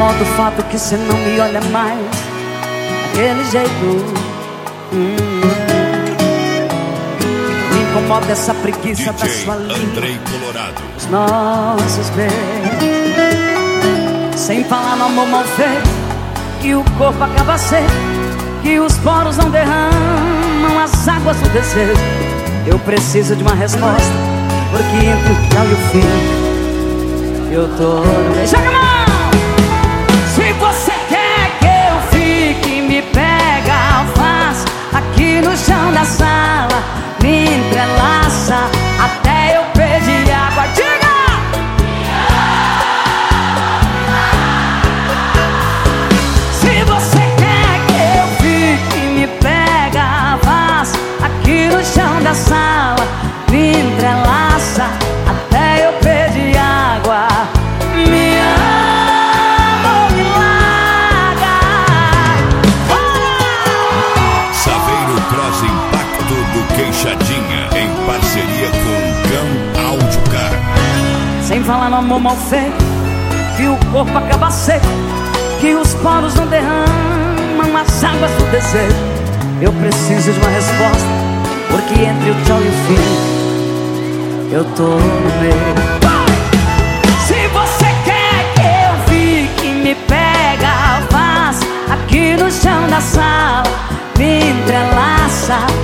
incomoda o fato que cê não me olha mais daquele jeito. Me incomoda essa preguiça da sua língua, os nossos beijos. Sem falar no amor mal feito, que o corpo acaba seco, que os poros não derramam as águas do desejo. Eu preciso de uma resposta, porque entre o tchau e o fim eu tô no meio. Joga a mão! Se você quer que eu fique, me pega, faz aqui no chão da sala, me entrelaça até eu pedir água. Diga! Se você quer que eu fique, me pega, faz aqui no chão da sala, me entrelaça até eu pedir água. Me ama ou me larga. Saveiro Cross Impacto do Queixadinha, em parceria com Cão Áudio Car. Sem falar no amor mal feito, que o corpo acaba seco, que os poros não derramam as águas do desejo. Eu preciso de uma resposta, porque entre o tchau e o fim eu tô no meio. Se você quer que eu fique, me pega, faz aqui no chão da sala, me entrelaça